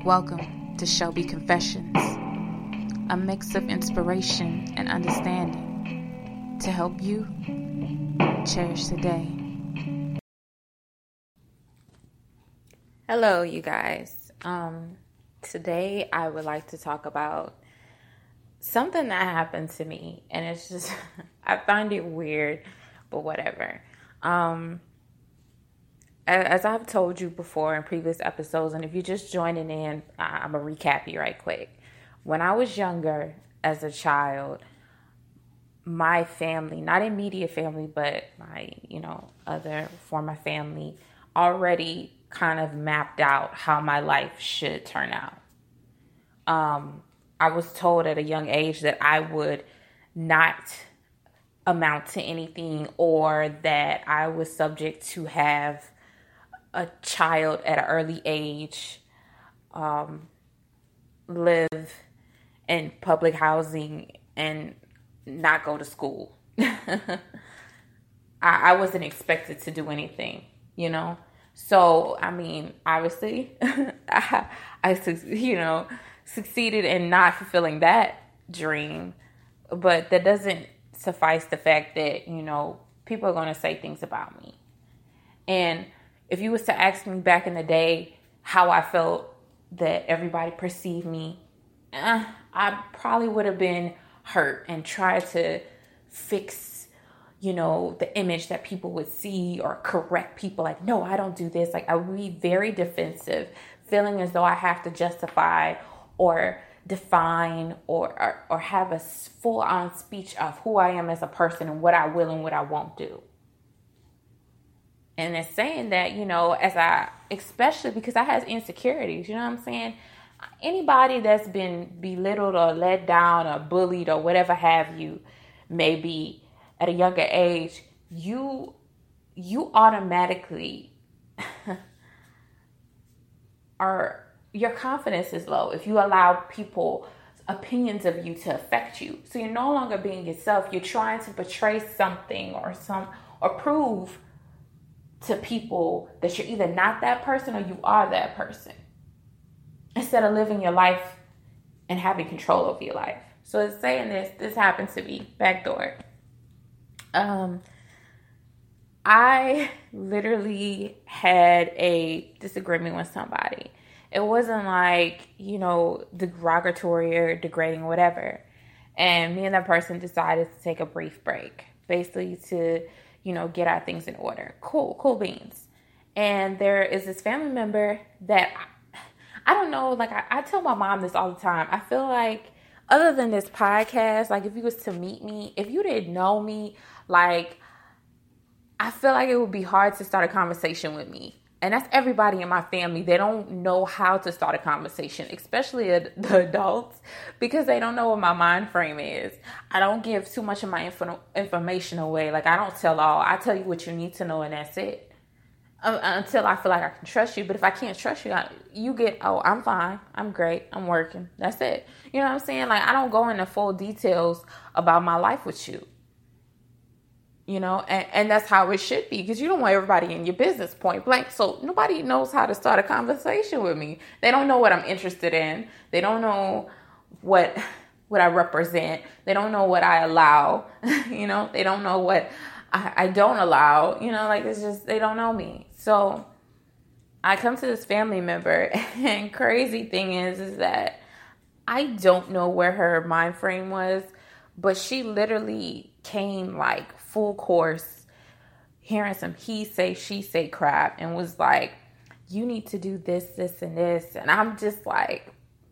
Welcome to Shelby Confessions, a mix of inspiration and understanding to help you cherish the day. Hello, you guys. Today I would like to talk about something that happened to me, and it's just, I find it weird, but whatever. As I've told you before in previous episodes, and if you're just joining in, I'm going to recap you right quick. When I was younger, as a child, my family, not immediate family, but my, other form of family, already kind of mapped out how my life should turn out. I was told at a young age that I would not amount to anything, or that I was subject to have a child at an early age, live in public housing and not go to school. I wasn't expected to do anything, So, obviously, I succeeded in not fulfilling that dream. But that doesn't suffice the fact that, people are going to say things about me. And if you was to ask me back in the day how I felt that everybody perceived me, I probably would have been hurt and tried to fix, the image that people would see, or correct people like, no, I don't do this. Like, I would be very defensive, feeling as though I have to justify or define or have a full-on speech of who I am as a person and what I will and what I won't do. And it's saying that, especially because I have insecurities, you know what I'm saying? Anybody that's been belittled or let down or bullied or whatever have you, maybe at a younger age, you automatically your confidence is low if you allow people's opinions of you to affect you. So you're no longer being yourself. You're trying to portray something or prove to people that you're either not that person or you are that person, instead of living your life and having control over your life. So it's saying this happened to me, backdoor. I literally had a disagreement with somebody. It wasn't like, derogatory or degrading or whatever. And me and that person decided to take a brief break, basically to get our things in order. Cool beans. And there is this family member that I don't know, like I tell my mom this all the time. I feel like other than this podcast, like if you was to meet me, if you didn't know me, like I feel like it would be hard to start a conversation with me. And that's everybody in my family. They don't know how to start a conversation, especially the adults, because they don't know what my mind frame is. I don't give too much of my information away. Like, I don't tell all. I tell you what you need to know, and that's it. Until I feel like I can trust you. But if I can't trust you, you get, I'm fine. I'm great. I'm working. That's it. You know what I'm saying? Like, I don't go into full details about my life with you. And that's how it should be, because you don't want everybody in your business point blank. So nobody knows how to start a conversation with me. They don't know what I'm interested in. They don't know what I represent. They don't know what I allow. They don't know what I don't allow. It's just, they don't know me. So I come to this family member, and crazy thing is that I don't know where her mind frame was, but she literally came like full course, hearing some he say, she say crap, and was like, you need to do this, and this. And I'm just like,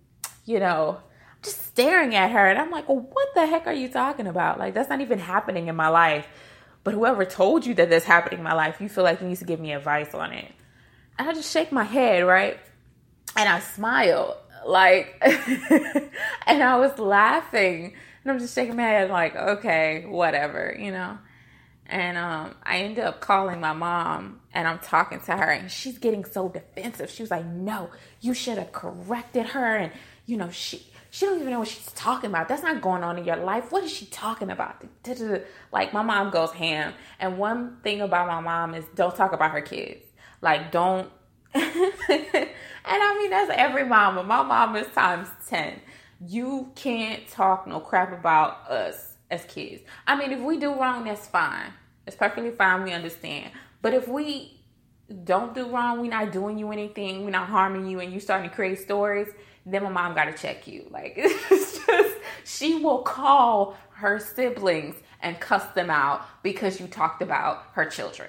just staring at her. And I'm like, well, what the heck are you talking about? Like, that's not even happening in my life. But whoever told you that that's happening in my life, you feel like you need to give me advice on it. And I just shake my head, right? And I smile, like, and I was laughing. And I'm just shaking my head like, okay, whatever, And I ended up calling my mom, and I'm talking to her, and she's getting so defensive. She was like, no, you should have corrected her. And, she don't even know what she's talking about. That's not going on in your life. What is she talking about? Like, my mom goes ham. And one thing about my mom is don't talk about her kids. Like, don't. And I mean, that's every mama. My mom is times 10. You can't talk no crap about us as kids. I mean, if we do wrong, that's fine. It's perfectly fine. We understand. But if we don't do wrong, we're not doing you anything, we're not harming you, and you starting to create stories, then my mom got to check you. Like, it's just, she will call her siblings and cuss them out because you talked about her children.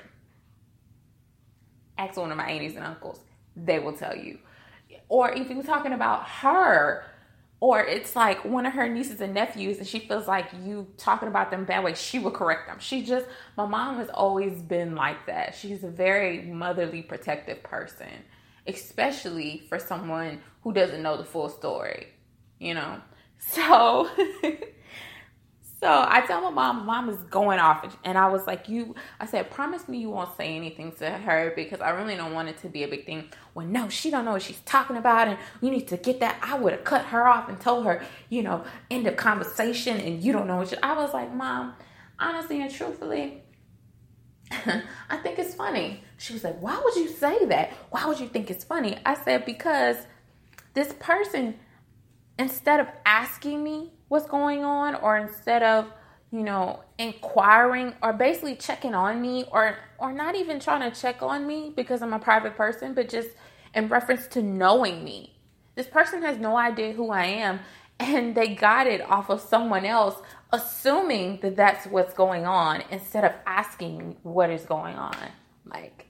Ask one of my aunties and uncles. They will tell you. Or if you're talking about her, or it's like one of her nieces and nephews and she feels like you talking about them bad way, she will correct them. My mom has always been like that. She's a very motherly, protective person, especially for someone who doesn't know the full story, you know? So, so I tell my mom is going off, and I was like, I said, promise me you won't say anything to her because I really don't want it to be a big thing. Well, no, she don't know what she's talking about, and you need to get that. I would have cut her off and told her, end of conversation, and you don't know what I was like, Mom, honestly and truthfully, I think it's funny. She was like, why would you say that? Why would you think it's funny? I said, because this person, instead of asking me what's going on, or instead of, inquiring or basically checking on me, or not even trying to check on me because I'm a private person, but just in reference to knowing me. This person has no idea who I am, and they got it off of someone else, assuming that that's what's going on instead of asking me what is going on. Like,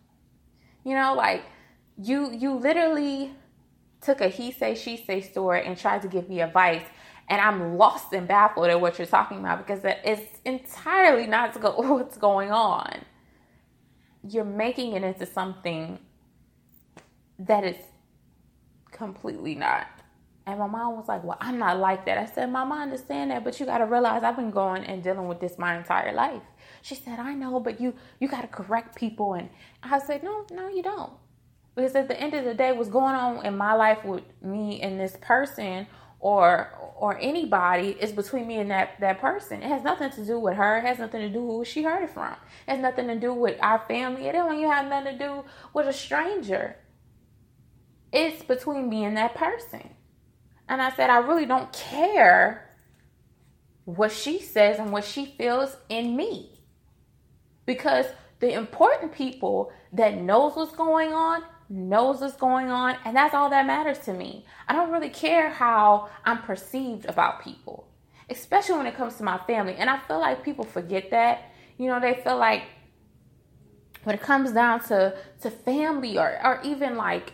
you literally took a he say, she say story and tried to give me advice, and I'm lost and baffled at what you're talking about because it's entirely not what's going on. You're making it into something that is completely not. And my mom was like, well, I'm not like that. I said, Mom, I understand that, but you got to realize I've been going and dealing with this my entire life. She said, I know, but you got to correct people. And I said, no, you don't. Because at the end of the day, what's going on in my life with me and this person or anybody is between me and that person. It has nothing to do with her. It has nothing to do with who she heard it from. It has nothing to do with our family. It don't even have nothing to do with a stranger. It's between me and that person. And I said, I really don't care what she says and what she feels in me. Because the important people that knows what's going on, and that's all that matters to me. I don't really care how I'm perceived about people, especially when it comes to my family. And I feel like people forget that. They feel like when it comes down to family or even like,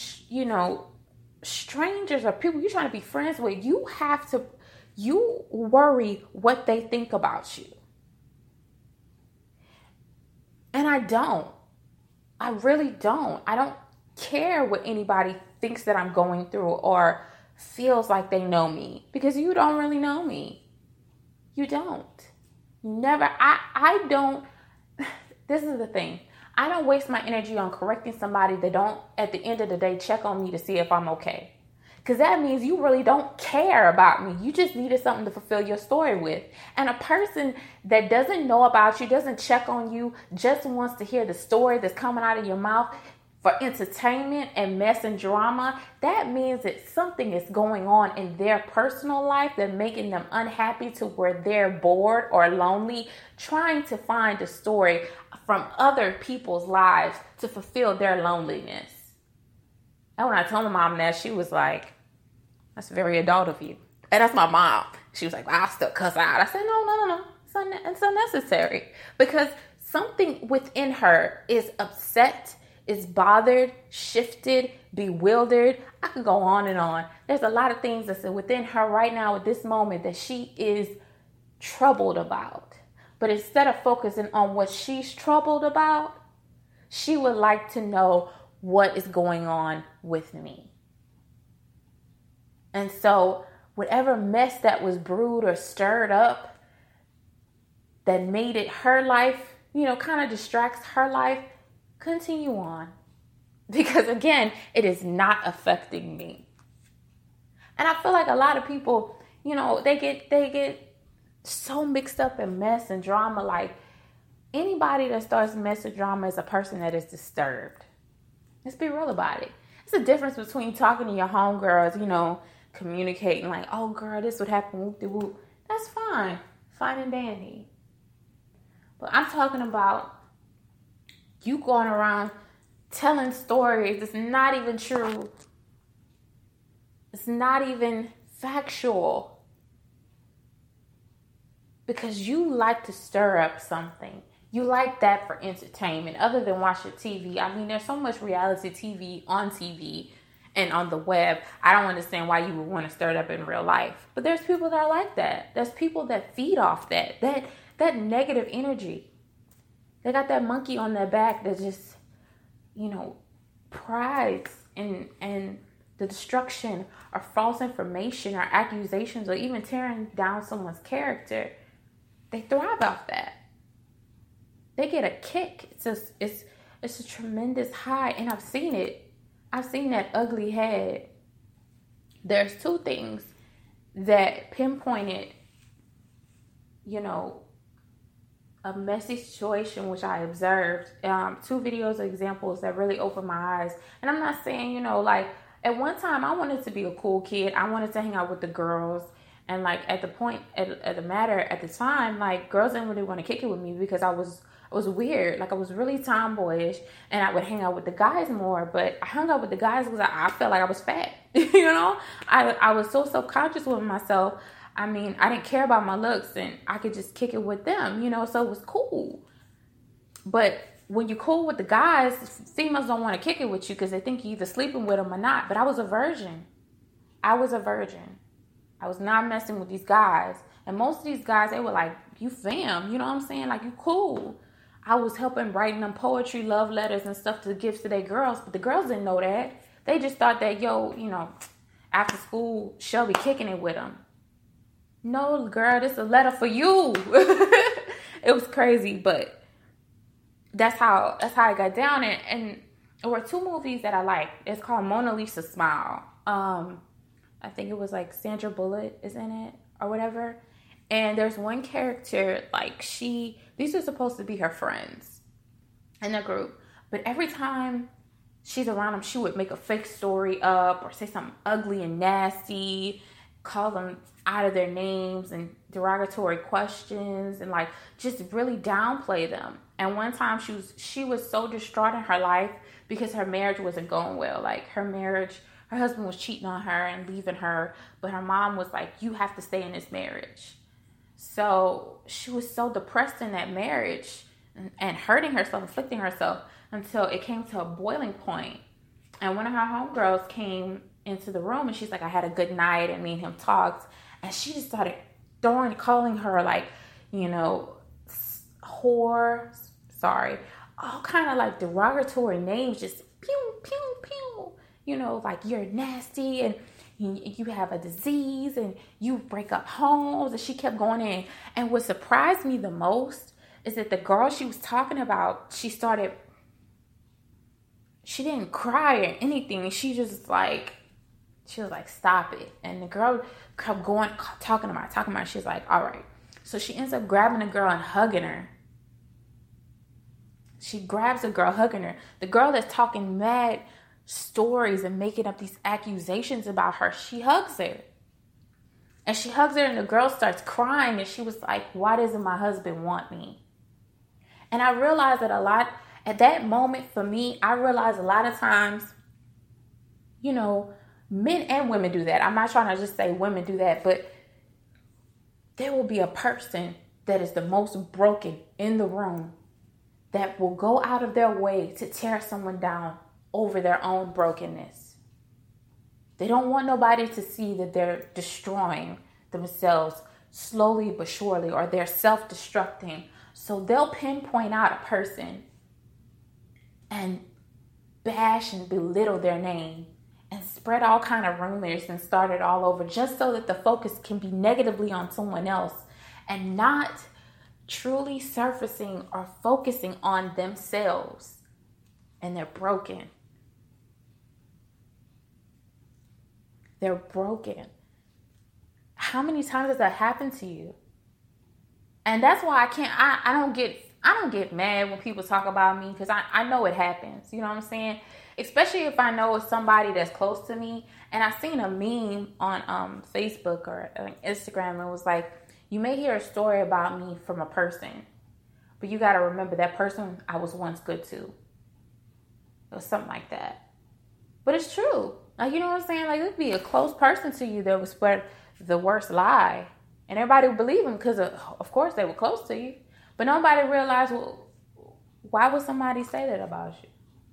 strangers or people you're trying to be friends with, you worry what they think about you. And I don't. I really don't. I don't care what anybody thinks that I'm going through or feels like they know me, because you don't really know me. You don't. Never. I don't. This is the thing. I don't waste my energy on correcting somebody that don't, at the end of the day, check on me to see if I'm okay. Because that means you really don't care about me. You just needed something to fulfill your story with. And a person that doesn't know about you, doesn't check on you, just wants to hear the story that's coming out of your mouth for entertainment and mess and drama, that means that something is going on in their personal life that's making them unhappy to where they're bored or lonely, trying to find a story from other people's lives to fulfill their loneliness. And when I told my mom that, she was like, that's very adult of you. And that's my mom. She was like, well, I'll still cuss out. I said, no. It's unnecessary. Because something within her is upset, is bothered, shifted, bewildered. I could go on and on. There's a lot of things that's within her right now at this moment that she is troubled about. But instead of focusing on what she's troubled about, she would like to know what is going on with me. And so whatever mess that was brewed or stirred up that made it her life, kind of distracts her life, continue on. Because again, it is not affecting me. And I feel like a lot of people, they get so mixed up in mess and drama. Like, anybody that starts mess or drama is a person that is disturbed. Let's be real about it. It's a difference between talking to your homegirls, communicating like, oh girl, this would happen, whoop de whoop. That's fine. Fine and dandy. But I'm talking about you going around telling stories that's not even true. It's not even factual. Because you like to stir up something. You like that for entertainment, other than watching TV. I mean, there's so much reality TV on TV and on the web. I don't understand why you would want to stir it up in real life. But there's people that are like that. There's people that feed off that negative energy. They got that monkey on their back that just, prides and the destruction or false information or accusations or even tearing down someone's character. They thrive off that. They get a kick. It's a tremendous high, and I've seen it. I've seen that ugly head. There's two things that pinpointed, a messy situation which I observed. Two videos, examples that really opened my eyes. And I'm not saying, at one time I wanted to be a cool kid. I wanted to hang out with the girls. And at the time, girls didn't really want to kick it with me because I was weird. I was really tomboyish, and I would hang out with the guys more. But I hung out with the guys because I felt like I was fat. I was so self-conscious with myself. I mean, I didn't care about my looks, and I could just kick it with them. So it was cool. But when you're cool with the guys, females don't want to kick it with you because they think you're either sleeping with them or not. But I was a virgin. I was not messing with these guys. And most of these guys, they were like, you fam, you know what I'm saying? You cool. I was helping writing them poetry, love letters and stuff to give to their girls. But the girls didn't know that. They just thought that, after school, Shelby kicking it with them. No, girl, this is a letter for you. It was crazy, but that's how I got down. And there were two movies that I liked. It's called Mona Lisa Smile. I think it was Sandra Bullock is in it or whatever. And there's one character, these are supposed to be her friends in the group. But every time she's around them, she would make a fake story up or say something ugly and nasty, call them out of their names and derogatory questions and just really downplay them. And one time she was so distraught in her life because her marriage wasn't going well. Her husband was cheating on her and leaving her, but her mom was like, you have to stay in this marriage. So she was so depressed in that marriage and hurting herself, inflicting herself until it came to a boiling point. And one of her homegirls came into the room and she's like, I had a good night, and me and him talked. And she just started calling her whore, all kind of derogatory names, just pew, pew, pew. You're nasty and you have a disease and you break up homes. And she kept going in. And what surprised me the most is that the girl she was talking about, she didn't cry or anything. She just she was like, stop it. And the girl kept going, talking about it. She was like, all right. So she ends up grabbing the girl and hugging her. She grabs the girl, hugging her. The girl that's talking mad stories and making up these accusations about her, she hugs her. And she hugs her and the girl starts crying and she was like, why doesn't my husband want me? And I realized that at that moment for me, I realized a lot of times, men and women do that. I'm not trying to just say women do that, but there will be a person that is the most broken in the room that will go out of their way to tear someone down over their own brokenness. They don't want nobody to see that they're destroying themselves slowly but surely, or they're self-destructing. So they'll pinpoint out a person and bash and belittle their name and spread all kind of rumors and start it all over just so that the focus can be negatively on someone else and not truly surfacing or focusing on themselves. And they're broken. They're broken. How many times has that happened to you? And that's why I don't get mad when people talk about me, because I know it happens. You know what I'm saying? especially if I know it's somebody that's close to me. And I seen a meme on Facebook or Instagram, and it was like, you may hear a story about me from a person, but you got to remember that person I was once good to. Or something like that. But it's true. Like, you know what I'm saying? Like, it would be a close person to you that would spread the worst lie. And everybody would believe them because, of course, they were close to you. But nobody realized, well, why would somebody say that about you?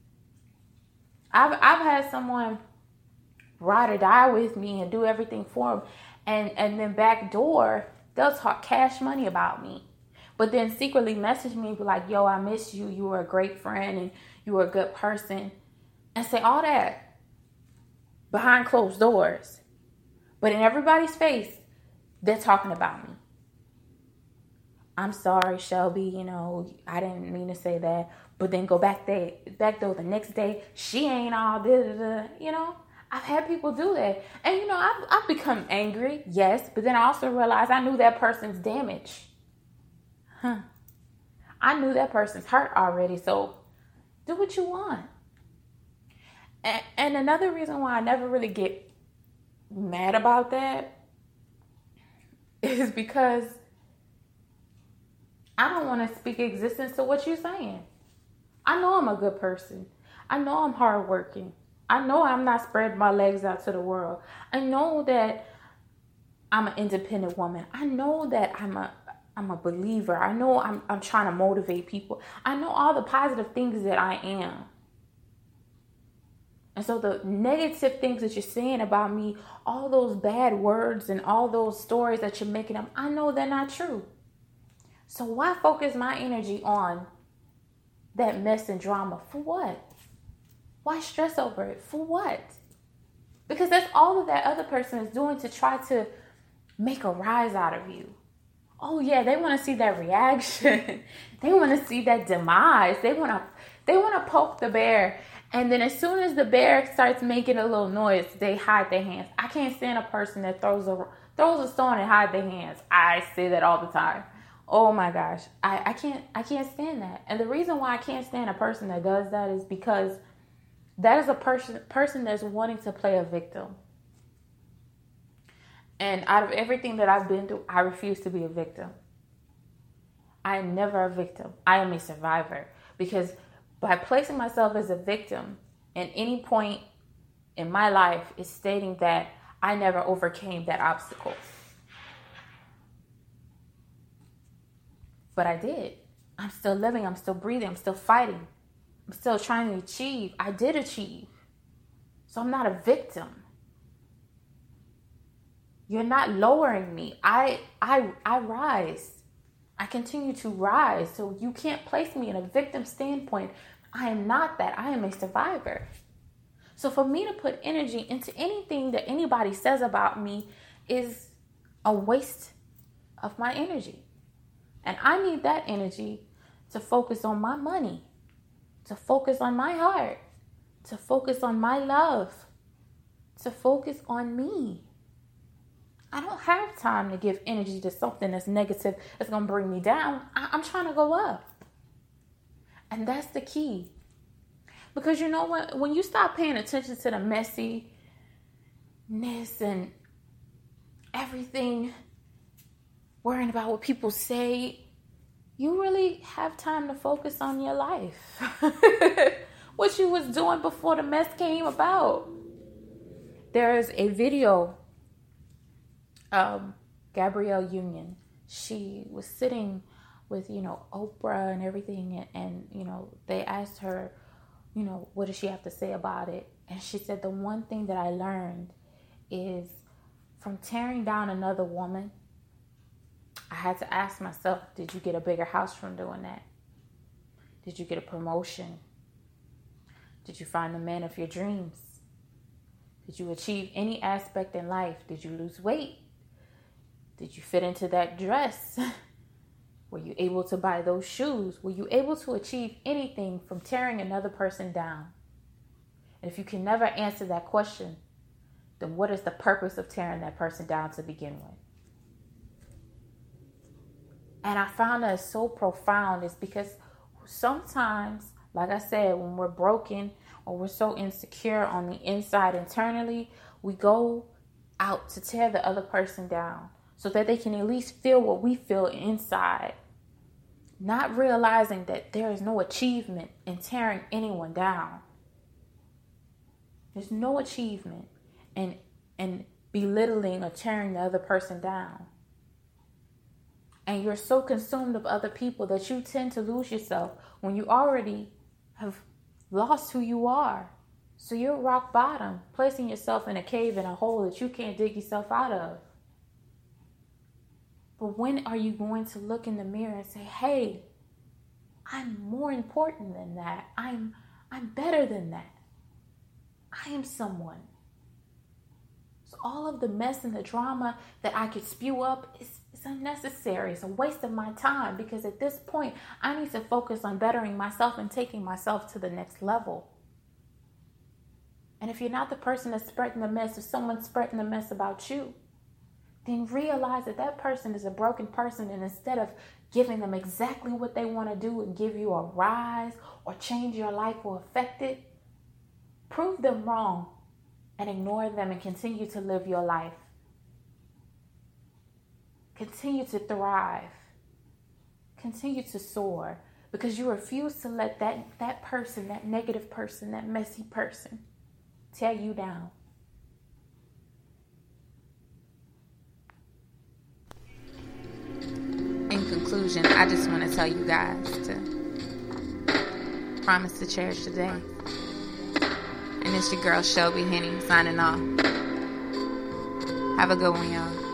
I've had someone ride or die with me and do everything for them. And then backdoor, they'll talk cash money about me. But then secretly message me and be like, yo, I miss you. You were a great friend and you were a good person. And say all that behind closed doors. But in everybody's face, they're talking about me. I'm sorry, Shelby, you know, I didn't mean to say that. But then go back there the next day, she ain't all this, you know. I've had people do that. And, you know, I've become angry, yes. But then I also realized I knew that person's damaged. I knew that person's hurt already, so do what you want. And another reason why I never really get mad about that is because I don't want to speak existence to what you're saying. I know I'm a good person. I know I'm hardworking. I know I'm not spreading my legs out to the world. I know that I'm an independent woman. I know that I'm a believer. I know I'm trying to motivate people. I know all the positive things that I am. And so the negative things that you're saying about me, all those bad words and all those stories that you're making up, I know they're not true. So why focus my energy on that mess and drama? For what? Why stress over it? For what? Because that's all that other person is doing to try to make a rise out of you. Oh yeah, they want to see that reaction. They want to see that demise. They want to poke the bear. And then as soon as the bear starts making a little noise, they hide their hands. I can't stand a person that throws a stone and hide their hands. I say that all the time. Oh my gosh. I can't stand that. And the reason why I can't stand a person that does that is because that is a person that's wanting to play a victim. And out of everything that I've been through, I refuse to be a victim. I am never a victim. I am a survivor. Because by placing myself as a victim at any point in my life is stating that I never overcame that obstacle. But I did. I'm still living. I'm still breathing. I'm still fighting. I'm still trying to achieve. I did achieve. So I'm not a victim. You're not lowering me. I rise. I continue to rise. So you can't place me in a victim standpoint. I am not that. I am a survivor. So for me to put energy into anything that anybody says about me is a waste of my energy. And I need that energy to focus on my money, to focus on my heart, to focus on my love, to focus on me. I don't have time to give energy to something that's negative, that's going to bring me down. I'm trying to go up. And that's the key. Because you know what? When you stop paying attention to the messiness and everything, worrying about what people say, you really have time to focus on your life. What you was doing before the mess came about. There's a video. Gabrielle Union, she was sitting with, Oprah and everything. And, they asked her, what does she have to say about it? And she said, the one thing that I learned is from tearing down another woman, I had to ask myself, did you get a bigger house from doing that? Did you get a promotion? Did you find the man of your dreams? Did you achieve any aspect in life? Did you lose weight? Did you fit into that dress? Were you able to buy those shoes? Were you able to achieve anything from tearing another person down? And if you can never answer that question, then what is the purpose of tearing that person down to begin with? And I found that so profound is because sometimes, like I said, when we're broken, or we're so insecure on the inside internally, we go out to tear the other person down so that they can at least feel what we feel inside. Not realizing that there is no achievement in tearing anyone down. There's no achievement in belittling or tearing the other person down. And you're so consumed of other people that you tend to lose yourself when you already have lost who you are. So you're rock bottom, placing yourself in a cave, in a hole that you can't dig yourself out of. But when are you going to look in the mirror and say, hey, I'm more important than that. I'm better than that. I am someone. So all of the mess and the drama that I could spew up is unnecessary. It's a waste of my time, because at this point, I need to focus on bettering myself and taking myself to the next level. And if you're not the person that's spreading the mess, if someone's spreading the mess about you, then realize that that person is a broken person, and instead of giving them exactly what they want to do and give you a rise or change your life or affect it, prove them wrong and ignore them and continue to live your life. Continue to thrive. Continue to soar, because you refuse to let that person, that negative person, that messy person tear you down. In conclusion, I just want to tell you guys to promise to cherish the day. And it's your girl Shelby Henny signing off. Have a good one, y'all.